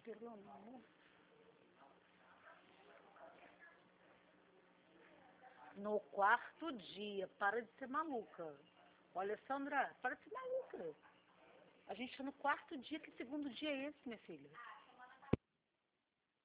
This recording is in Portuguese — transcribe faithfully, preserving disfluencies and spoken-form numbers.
pelo amor. No quarto dia, para de ser maluca. Olha, Sandra, para de ser maluca. A gente tá no quarto dia, que segundo dia é esse, minha filha?